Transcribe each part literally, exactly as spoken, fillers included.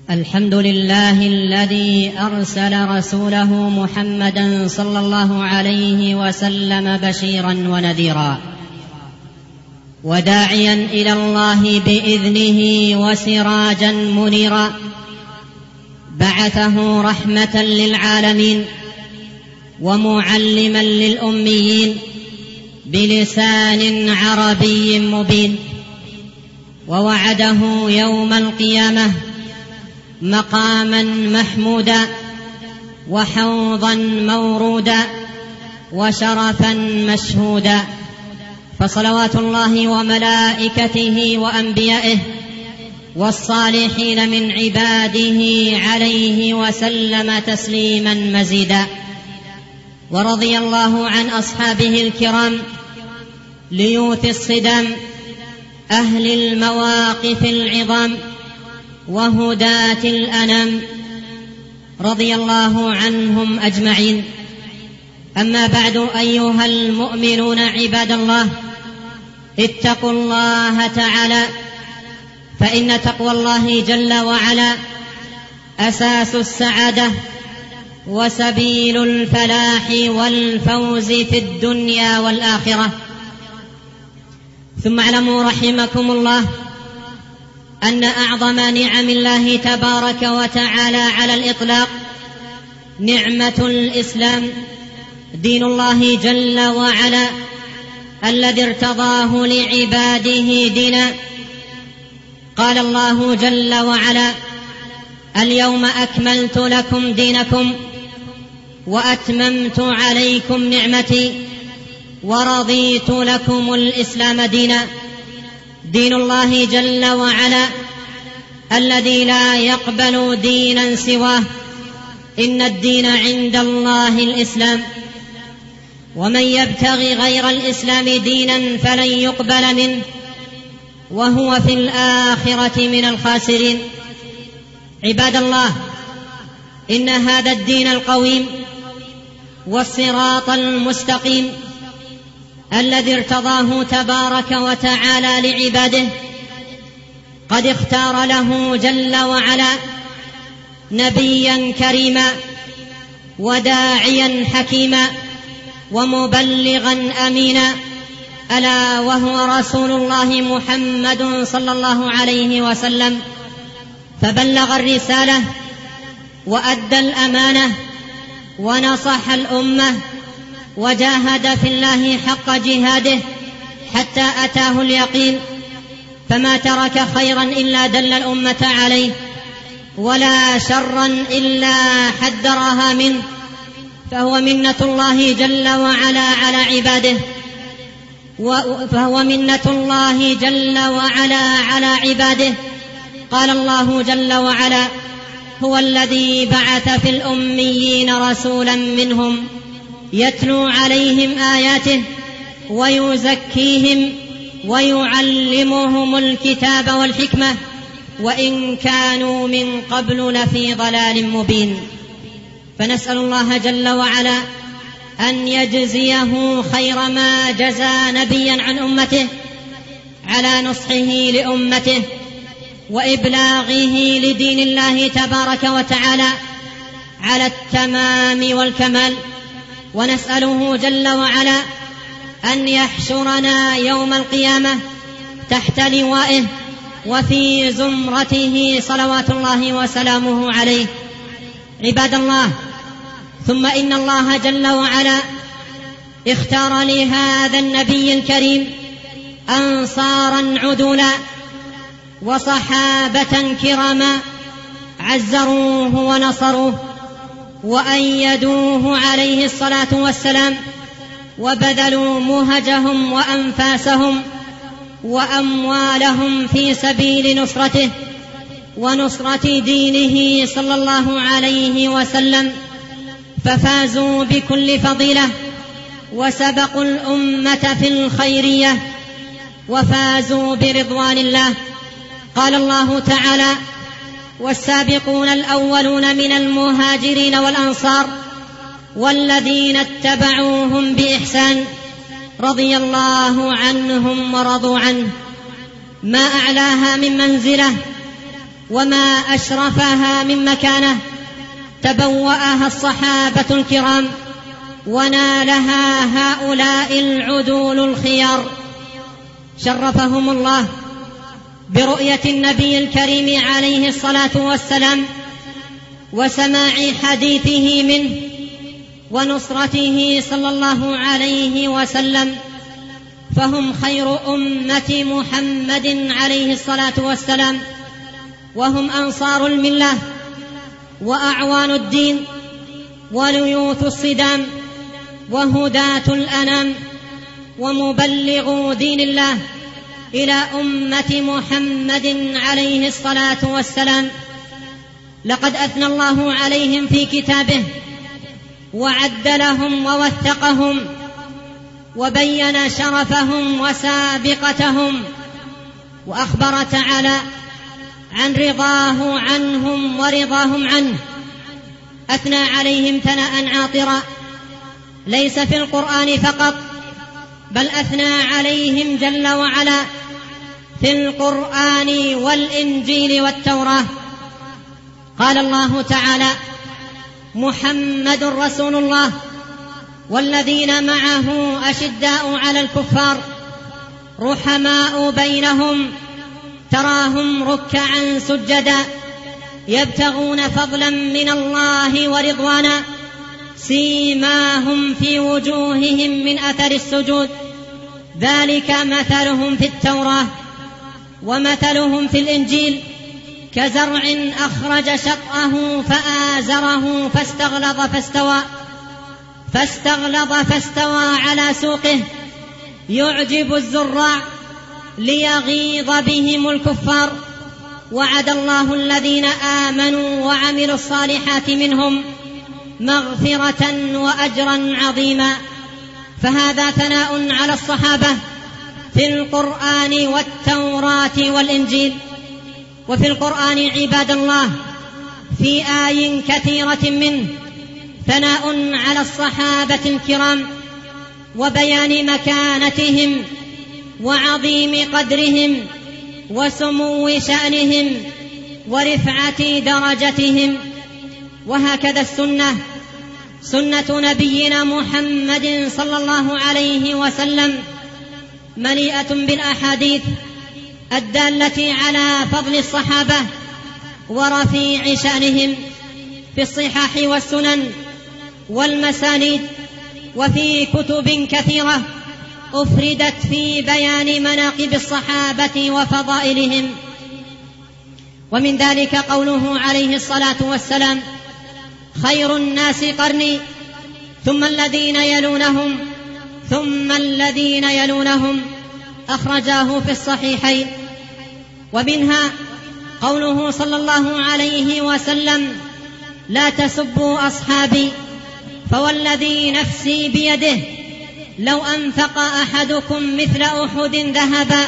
الحمد لله الذي أرسل رسوله محمدا صلى الله عليه وسلم بشيرا ونذيرا وداعيا إلى الله بإذنه وسراجا منيرا، بعثه رحمة للعالمين ومعلما للأميين بلسان عربي مبين، ووعده يوم القيامة مقاما محمودا وحوضا مورودا وشرفا مشهودا، فصلوات الله وملائكته وأنبيائه والصالحين من عباده عليه وسلم تسليما مزيدا. ورضي الله عن أصحابه الكرام ليوث الصدام أهل المواقف العظام وهداة الأنام، رضي الله عنهم أجمعين. أما بعد، أيها المؤمنون عباد الله، اتقوا الله تعالى، فإن تقوى الله جل وعلا أساس السعادة وسبيل الفلاح والفوز في الدنيا والآخرة. ثم اعلموا رحمكم الله أن أعظم نعم الله تبارك وتعالى على الإطلاق نعمة الإسلام، دين الله جل وعلا الذي ارتضاه لعباده دينا. قال الله جل وعلا: اليوم أكملت لكم دينكم وأتممت عليكم نعمتي ورضيت لكم الإسلام دينا. دين الله جل وعلا الذي لا يقبل دينا سواه، إن الدين عند الله الإسلام، ومن يبتغي غير الإسلام دينا فلن يقبل منه وهو في الآخرة من الخاسرين. عباد الله، إن هذا الدين القويم والصراط المستقيم الذي ارتضاه تبارك وتعالى لعباده قد اختار له جل وعلا نبيا كريما وداعيا حكيما ومبلغا أمينا، ألا وهو رسول الله محمد صلى الله عليه وسلم، فبلغ الرسالة وأدى الأمانة ونصح الأمة وجاهد في الله حق جهاده حتى أتاه اليقين، فما ترك خيرا إلا دل الأمة عليه ولا شرا إلا حذرها منه، فهو منة الله جل وعلا على عباده فهو منة الله جل وعلا على عباده. قال الله جل وعلا: هو الذي بعث في الأميين رسولا منهم يتلو عليهم آياته ويزكيهم ويعلمهم الكتاب والحكمة وإن كانوا من قبل لفي ضلال مبين. فنسأل الله جل وعلا أن يجزيه خير ما جزى نبيا عن أمته على نصحه لأمته وإبلاغه لدين الله تبارك وتعالى على التمام والكمال، ونسأله جل وعلا أن يحشرنا يوم القيامة تحت لوائه وفي زمرته صلوات الله وسلامه عليه. عباد الله، ثم إن الله جل وعلا اختار لهذا النبي الكريم أنصارا عدولا وصحابة كراما عزروه ونصروه وأيدوه عليه الصلاة والسلام، وبذلوا مهجهم وأنفاسهم وأموالهم في سبيل نصرته ونصرة دينه صلى الله عليه وسلم، ففازوا بكل فضيلة وسبقوا الأمة في الخيرية وفازوا برضوان الله. قال الله تعالى: والسابقون الأولون من المهاجرين والأنصار والذين اتبعوهم بإحسان رضي الله عنهم ورضوا عنه. ما أعلاها من منزلة وما أشرفها من مكانة تبوأها الصحابة الكرام ونالها هؤلاء العدول الخيار، شرفهم الله برؤية النبي الكريم عليه الصلاة والسلام وسماع حديثه منه ونصرته صلى الله عليه وسلم، فهم خير أمة محمد عليه الصلاة والسلام، وهم أنصار الملة وأعوان الدين وليوث الصدام وهداة الأنام ومبلغو دين الله إلى أمة محمد عليه الصلاة والسلام. لقد أثنى الله عليهم في كتابه وعدلهم ووثقهم وبين شرفهم وسابقتهم، وأخبر تعالى عن رضاه عنهم ورضاهم عنه، أثنى عليهم ثناء عاطرا ليس في القرآن فقط، بل أثنى عليهم جل وعلا في القرآن والإنجيل والتوراة. قال الله تعالى: محمد رسول الله والذين معه أشداء على الكفار رحماء بينهم تراهم ركعا سجدا يبتغون فضلا من الله ورضوانا سيماهم في وجوههم من أثر السجود ذلك مثلهم في التوراة ومثلهم في الإنجيل كزرع أخرج شطأه فآزره فاستغلظ فاستوى فاستغلظ فاستوى على سوقه يعجب الزراع ليغيظ بهم الكفار. وعد الله الذين آمنوا وعملوا الصالحات منهم مغفرة وأجرا عظيما. فهذا ثناء على الصحابة في القرآن والتوراة والإنجيل. وفي القرآن عباد الله في آي كثيرة منه ثناء على الصحابة الكرام وبيان مكانتهم وعظيم قدرهم وسمو شأنهم ورفعة درجتهم. وهكذا السنة سنة نبينا محمد صلى الله عليه وسلم مليئة بالأحاديث الدالة على فضل الصحابة ورفيع شأنهم في الصحاح والسنن والمسانيد، وفي كتب كثيرة أفردت في بيان مناقب الصحابة وفضائلهم. ومن ذلك قوله عليه الصلاة والسلام: خير الناس قرني ثم الذين يلونهم ثم الذين يلونهم، أخرجاه في الصحيحين. ومنها قوله صلى الله عليه وسلم: لا تسبوا أصحابي فوالذي نفسي بيده لو أنفق أحدكم مثل أحد ذهبا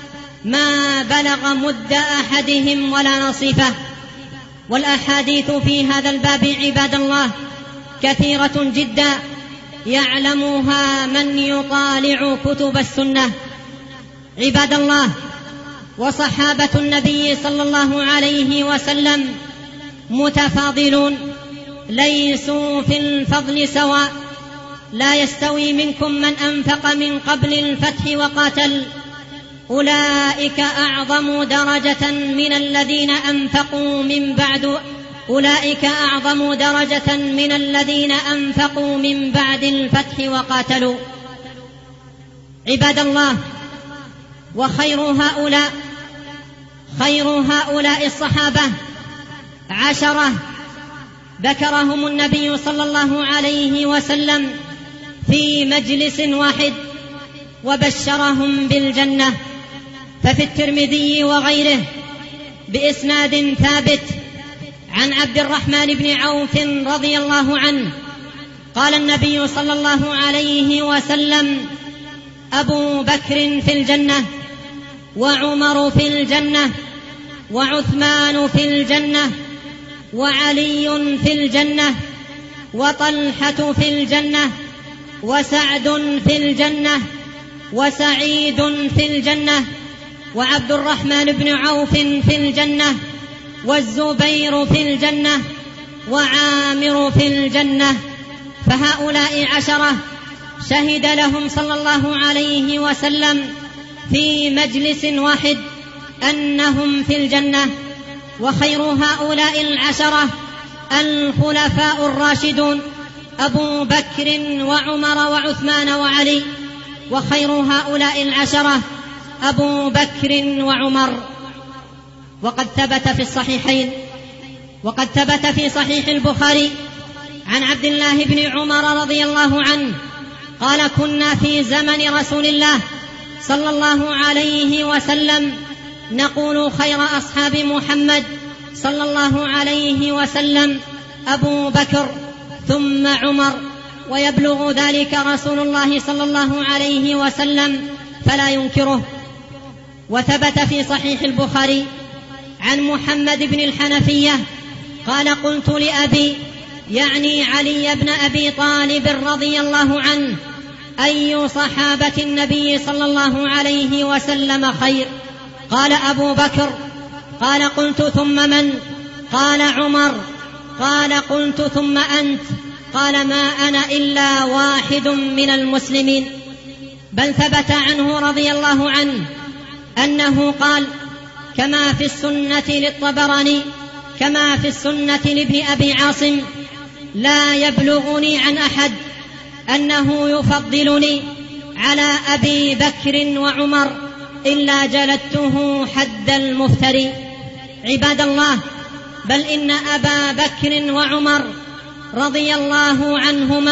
ما بلغ مد أحدهم ولا نصيفه. والأحاديث في هذا الباب عباد الله كثيرة جدا يعلمها من يطالع كتب السنة. عباد الله، وصحابة النبي صلى الله عليه وسلم متفاضلون ليسوا في الفضل سواء، لا يستوي منكم من أنفق من قبل الفتح وقاتل أولئك أعظم درجة من الذين أنفقوا من بعد أولئك أعظم درجة من الذين أنفقوا من بعد الفتح وقاتلوا. عباد الله، وخير هؤلاء خير هؤلاء الصحابة عشرة ذكرهم النبي صلى الله عليه وسلم في مجلس واحد وبشرهم بالجنة. ففي الترمذي وغيره بإسناد ثابت عن عبد الرحمن بن عوف رضي الله عنه قال النبي صلى الله عليه وسلم: أبو بكر في الجنة وعمر في الجنة وعثمان في الجنة وعلي في الجنة وطلحة في الجنة وسعد في الجنة وسعيد في الجنة وعبد الرحمن بن عوف في الجنة والزبير في الجنة وعامر في الجنة. فهؤلاء عشرة شهد لهم صلى الله عليه وسلم في مجلس واحد أنهم في الجنة. وخير هؤلاء العشرة الخلفاء الراشدون أبو بكر وعمر وعثمان وعلي. وخير هؤلاء العشرة أبو بكر وعمر. وقد ثبت في الصحيحين وقد ثبت في صحيح البخاري عن عبد الله بن عمر رضي الله عنه قال: كنا في زمن رسول الله صلى الله عليه وسلم نقول: خير أصحاب محمد صلى الله عليه وسلم أبو بكر ثم عمر، ويبلغ ذلك رسول الله صلى الله عليه وسلم فلا ينكره. وثبت في صحيح البخاري عن محمد بن الحنفية قال: قلت لأبي، يعني علي بن أبي طالب رضي الله عنه: أي صحابة النبي صلى الله عليه وسلم خير؟ قال: أبو بكر. قال: قلت: ثم من؟ قال: عمر. قال: قلت: ثم أنت؟ قال: ما أنا إلا واحد من المسلمين. بل ثبت عنه رضي الله عنه أنه قال كما في السنة للطبراني كما في السنة لابن أبي عاصم: لا يبلغني عن أحد أنه يفضلني على أبي بكر وعمر إلا جلدته حد المفتري. عباد الله، بل إن أبا بكر وعمر رضي الله عنهما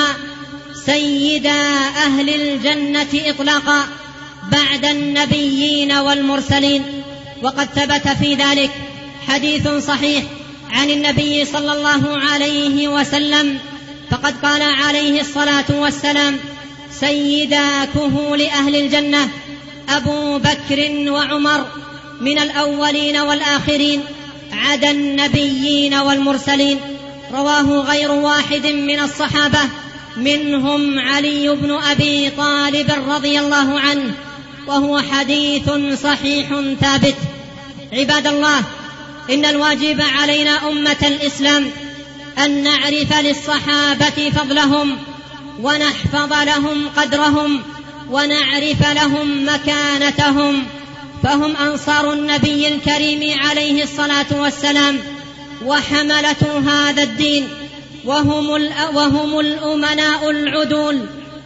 سيدا أهل الجنة إطلاقا بعد النبيين والمرسلين. وقد ثبت في ذلك حديث صحيح عن النبي صلى الله عليه وسلم، فقد قال عليه الصلاة والسلام: سيدا كهول أهل الجنة أبو بكر وعمر من الأولين والآخرين عدا النبيين والمرسلين. رواه غير واحد من الصحابة، منهم علي بن أبي طالب رضي الله عنه، وهو حديث صحيح ثابت. عباد الله، إن الواجب علينا أمة الإسلام أن نعرف للصحابة فضلهم ونحفظ لهم قدرهم ونعرف لهم مكانتهم، فهم أنصار النبي الكريم عليه الصلاة والسلام وحملة هذا الدين، وهم, وهم الأمناء العدول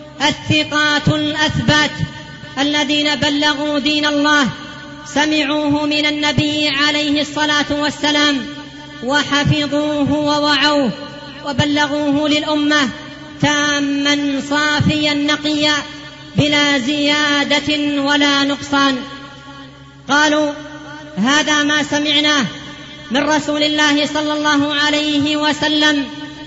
الثقات الأثبات الذين بلغوا دين الله، سمعوه من النبي عليه الصلاة والسلام وحفظوه ووعوه وبلغوه للأمة تاما صافيا نقيا بلا زيادة ولا نقصان. قالوا: هذا ما سمعناه من رسول الله صلى الله عليه وسلم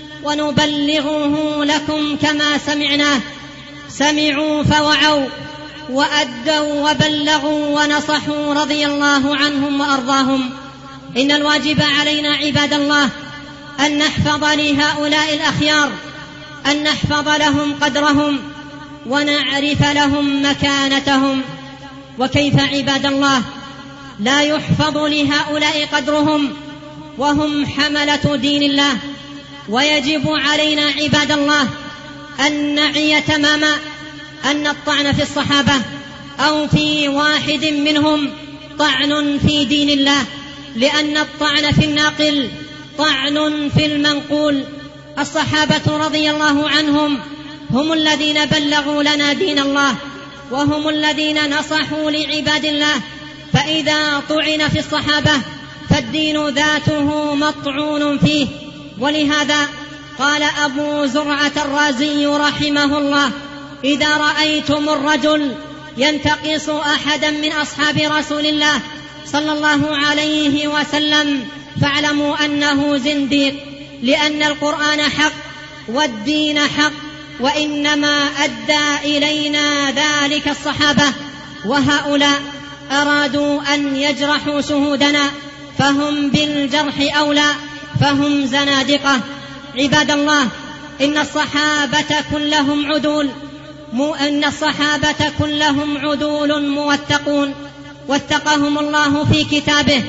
ونبلغه لكم كما سمعناه. سمعوا فوعوا وأدوا وبلغوا ونصحوا رضي الله عنهم وأرضاهم. إن الواجب علينا عباد الله أن نحفظ لهؤلاء الأخيار، أن نحفظ لهم قدرهم ونعرف لهم مكانتهم. وكيف عباد الله لا يحفظ لهؤلاء قدرهم وهم حملة دين الله؟ ويجب علينا عباد الله أن نعي تماما أن الطعن في الصحابة أو في واحد منهم طعن في دين الله، لأن الطعن في الناقل طعن في المنقول. الصحابة رضي الله عنهم هم الذين بلغوا لنا دين الله، وهم الذين نصحوا لعباد الله، فإذا طعن في الصحابة فالدين ذاته مطعون فيه. ولهذا قال أبو زرعة الرازي رحمه الله: إذا رأيتم الرجل ينتقص أحدا من أصحاب رسول الله صلى الله عليه وسلم فاعلموا أنه زنديق، لأن القرآن حق والدين حق، وإنما أدى إلينا ذلك الصحابة، وهؤلاء أرادوا أن يجرحوا شهودنا فهم بالجرح أولى، فهم زنادقة. عباد الله، إن الصحابة كلهم عدول إن الصحابة كلهم عدول موثقون، وثقهم الله في كتابه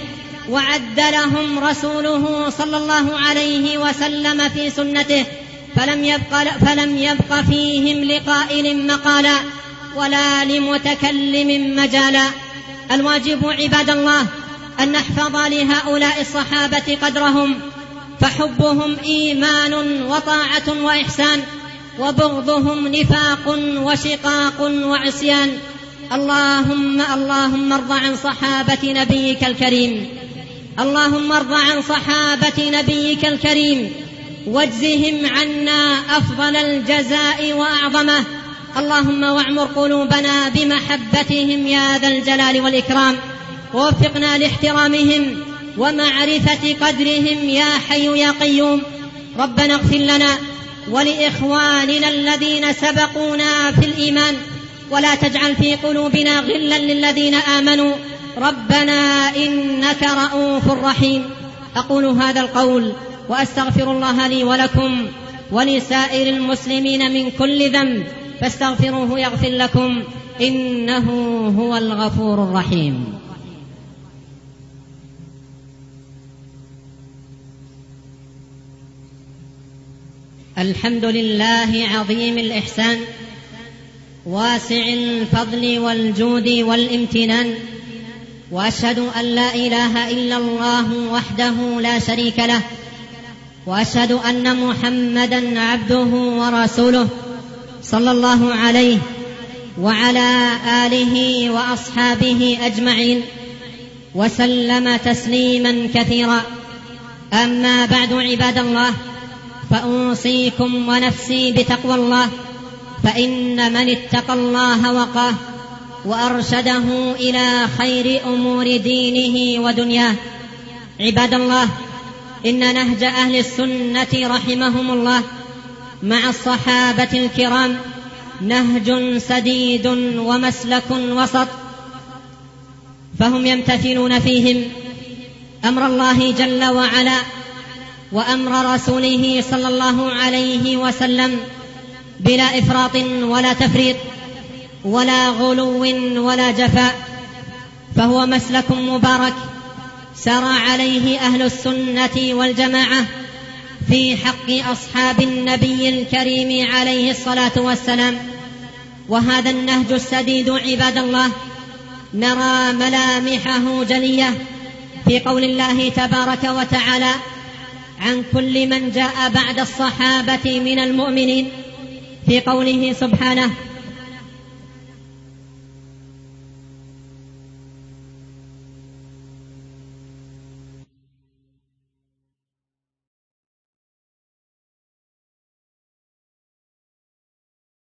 وعد لهم رسوله صلى الله عليه وسلم في سنته، فلم يبق, فلم يبق فيهم لقائل مقالا ولا لمتكلم مجالا. الواجب عباد الله أن نحفظ لهؤلاء الصحابة قدرهم، فحبهم إيمان وطاعة وإحسان، وبغضهم نفاق وشقاق وعصيان. اللهم اللهم ارض عن صحابة نبيك الكريم، اللهم ارض عن صحابة نبيك الكريم واجزهم عنا أفضل الجزاء وأعظمه. اللهم واعمر قلوبنا بمحبتهم يا ذا الجلال والإكرام، ووفقنا لاحترامهم ومعرفة قدرهم يا حي يا قيوم. ربنا اغفر لنا ولإخواننا الذين سبقونا في الإيمان، ولا تجعل في قلوبنا غلا للذين آمنوا، ربنا إنك رؤوف رحيم. أقول هذا القول وأستغفر الله لي ولكم ولسائر المسلمين من كل ذنب، فاستغفروه يغفر لكم، إنه هو الغفور الرحيم. الحمد لله عظيم الإحسان، واسع الفضل والجود والامتنان، وأشهد أن لا إله إلا الله وحده لا شريك له، وأشهد أن محمدًا عبده ورسوله صلى الله عليه وعلى آله وأصحابه أجمعين، وسلم تسليما كثيرا. أما بعد عباد الله، فأوصيكم ونفسي بتقوى الله، فإن من اتقى الله وقاه وأرشده إلى خير أمور دينه ودنياه. عباد الله، إن نهج أهل السنة رحمهم الله مع الصحابة الكرام نهج سديد ومسلك وسط، فهم يمتثلون فيهم أمر الله جل وعلا وأمر رسوله صلى الله عليه وسلم بلا إفراط ولا تفريط ولا غلو ولا جفاء، فهو مسلك مبارك سار عليه أهل السنة والجماعة في حق أصحاب النبي الكريم عليه الصلاة والسلام. وهذا النهج السديد عباد الله نرى ملامحه جلية في قول الله تبارك وتعالى عن كل من جاء بعد الصحابة من المؤمنين، في قوله سبحانه: